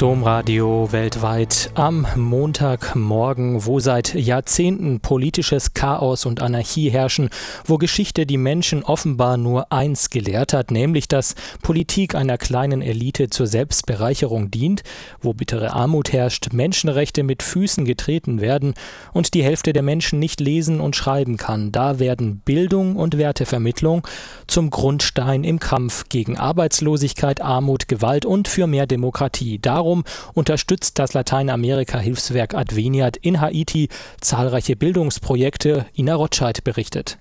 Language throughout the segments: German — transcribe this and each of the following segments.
Domradio weltweit am Montagmorgen, wo seit Jahrzehnten politisches Chaos und Anarchie herrschen, wo Geschichte die Menschen offenbar nur eins gelehrt hat, nämlich dass Politik einer kleinen Elite zur Selbstbereicherung dient, wo bittere Armut herrscht, Menschenrechte mit Füßen getreten werden und die Hälfte der Menschen nicht lesen und schreiben kann. Da werden Bildung und Wertevermittlung zum Grundstein im Kampf gegen Arbeitslosigkeit, Armut, Gewalt und für mehr Demokratie. Darum unterstützt das Lateinamerika-Hilfswerk Adveniat in Haiti zahlreiche Bildungsprojekte. Ina Rotscheid berichtet.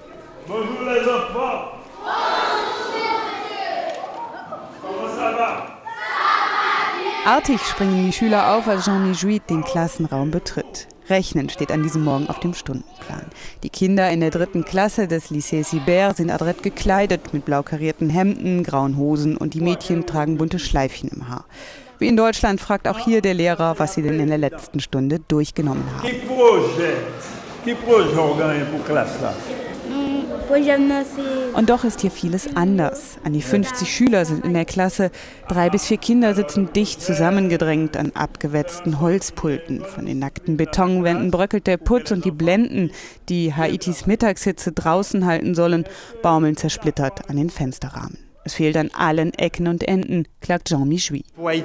Artig springen die Schüler auf, als Jean Mijuit den Klassenraum betritt. Rechnen steht an diesem Morgen auf dem Stundenplan. Die Kinder in der 3. Klasse des Lycée Sibert sind adrett gekleidet mit blau karierten Hemden, grauen Hosen und die Mädchen tragen bunte Schleifchen im Haar. Wie in Deutschland fragt auch hier der Lehrer, was sie denn in der letzten Stunde durchgenommen haben. Und doch ist hier vieles anders. An die 50 Schüler sind in der Klasse. 3 bis 4 Kinder sitzen dicht zusammengedrängt an abgewetzten Holzpulten. Von den nackten Betonwänden bröckelt der Putz und die Blenden, die Haitis Mittagshitze draußen halten sollen, baumeln zersplittert an den Fensterrahmen. Es fehlt an allen Ecken und Enden, klagt Jean Mijuit.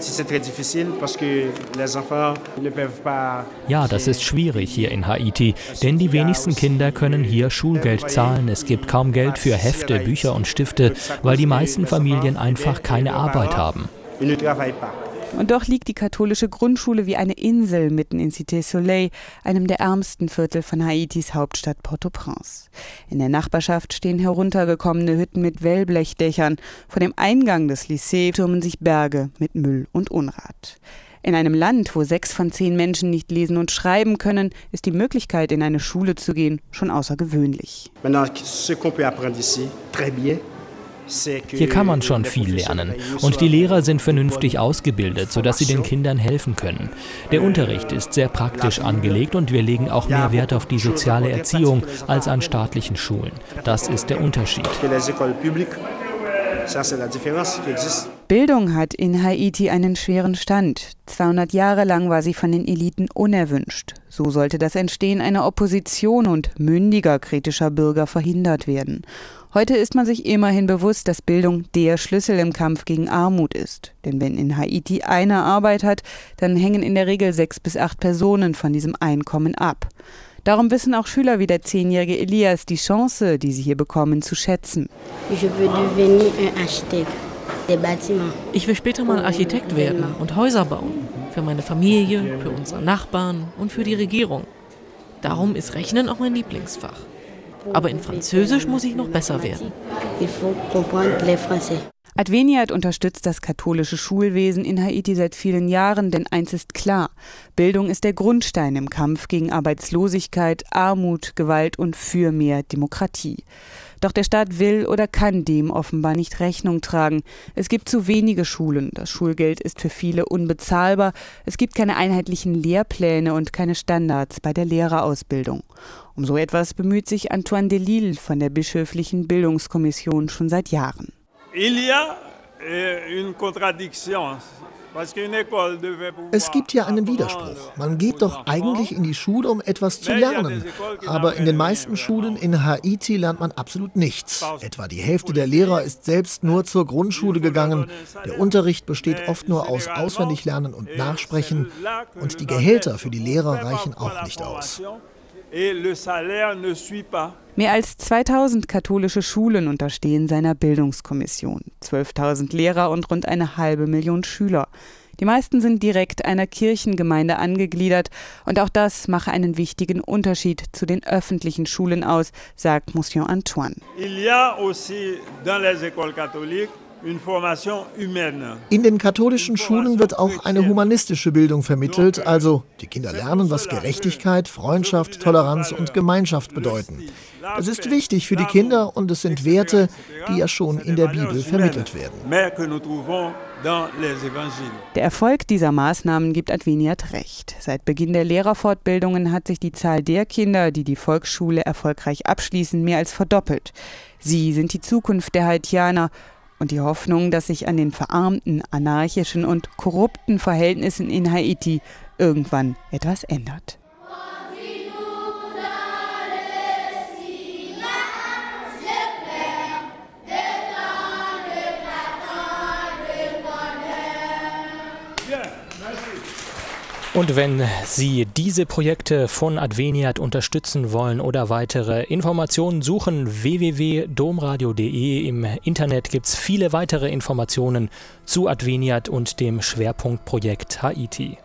Ja, das ist schwierig hier in Haiti, denn die wenigsten Kinder können hier Schulgeld zahlen. Es gibt kaum Geld für Hefte, Bücher und Stifte, weil die meisten Familien einfach keine Arbeit haben. Und doch liegt die katholische Grundschule wie eine Insel mitten in Cité Soleil, einem der ärmsten Viertel von Haitis Hauptstadt Port-au-Prince. In der Nachbarschaft stehen heruntergekommene Hütten mit Wellblechdächern. Vor dem Eingang des Lycée türmen sich Berge mit Müll und Unrat. In einem Land, wo 6 von 10 Menschen nicht lesen und schreiben können, ist die Möglichkeit, in eine Schule zu gehen, schon außergewöhnlich. Hier kann man schon viel lernen und die Lehrer sind vernünftig ausgebildet, sodass sie den Kindern helfen können. Der Unterricht ist sehr praktisch angelegt und wir legen auch mehr Wert auf die soziale Erziehung als an staatlichen Schulen. Das ist der Unterschied. Bildung hat in Haiti einen schweren Stand. 200 Jahre lang war sie von den Eliten unerwünscht. So sollte das Entstehen einer Opposition und mündiger kritischer Bürger verhindert werden. Heute ist man sich immerhin bewusst, dass Bildung der Schlüssel im Kampf gegen Armut ist. Denn wenn in Haiti einer Arbeit hat, dann hängen in der Regel 6 bis 8 Personen von diesem Einkommen ab. Darum wissen auch Schüler wie der 10-jährige Elias die Chance, die sie hier bekommen, zu schätzen. Ich will später mal Architekt werden und Häuser bauen. Für meine Familie, für unsere Nachbarn und für die Regierung. Darum ist Rechnen auch mein Lieblingsfach. Aber in Französisch muss ich noch besser werden. Adveniat unterstützt das katholische Schulwesen in Haiti seit vielen Jahren, denn eins ist klar: Bildung ist der Grundstein im Kampf gegen Arbeitslosigkeit, Armut, Gewalt und für mehr Demokratie. Doch der Staat will oder kann dem offenbar nicht Rechnung tragen. Es gibt zu wenige Schulen, das Schulgeld ist für viele unbezahlbar, es gibt keine einheitlichen Lehrpläne und keine Standards bei der Lehrerausbildung. Um so etwas bemüht sich Antoine Delille von der Bischöflichen Bildungskommission schon seit Jahren. Es gibt ja einen Widerspruch. Man geht doch eigentlich in die Schule, um etwas zu lernen. Aber in den meisten Schulen in Haiti lernt man absolut nichts. Etwa die Hälfte der Lehrer ist selbst nur zur Grundschule gegangen. Der Unterricht besteht oft nur aus Auswendiglernen und Nachsprechen. Und die Gehälter für die Lehrer reichen auch nicht aus. Mehr als 2000 katholische Schulen unterstehen seiner Bildungskommission. 12.000 Lehrer und rund 500.000 Schüler. Die meisten sind direkt einer Kirchengemeinde angegliedert. Und auch das mache einen wichtigen Unterschied zu den öffentlichen Schulen aus, sagt Monsieur Antoine. In den katholischen Schulen wird auch eine humanistische Bildung vermittelt, also die Kinder lernen, was Gerechtigkeit, Freundschaft, Toleranz und Gemeinschaft bedeuten. Das ist wichtig für die Kinder und es sind Werte, die ja schon in der Bibel vermittelt werden. Der Erfolg dieser Maßnahmen gibt Adveniat recht. Seit Beginn der Lehrerfortbildungen hat sich die Zahl der Kinder, die die Volksschule erfolgreich abschließen, mehr als verdoppelt. Sie sind die Zukunft der Haitianer. Und die Hoffnung, dass sich an den verarmten, anarchischen und korrupten Verhältnissen in Haiti irgendwann etwas ändert. Und wenn Sie diese Projekte von Adveniat unterstützen wollen oder weitere Informationen suchen, www.domradio.de. Im Internet gibt es viele weitere Informationen zu Adveniat und dem Schwerpunktprojekt Haiti.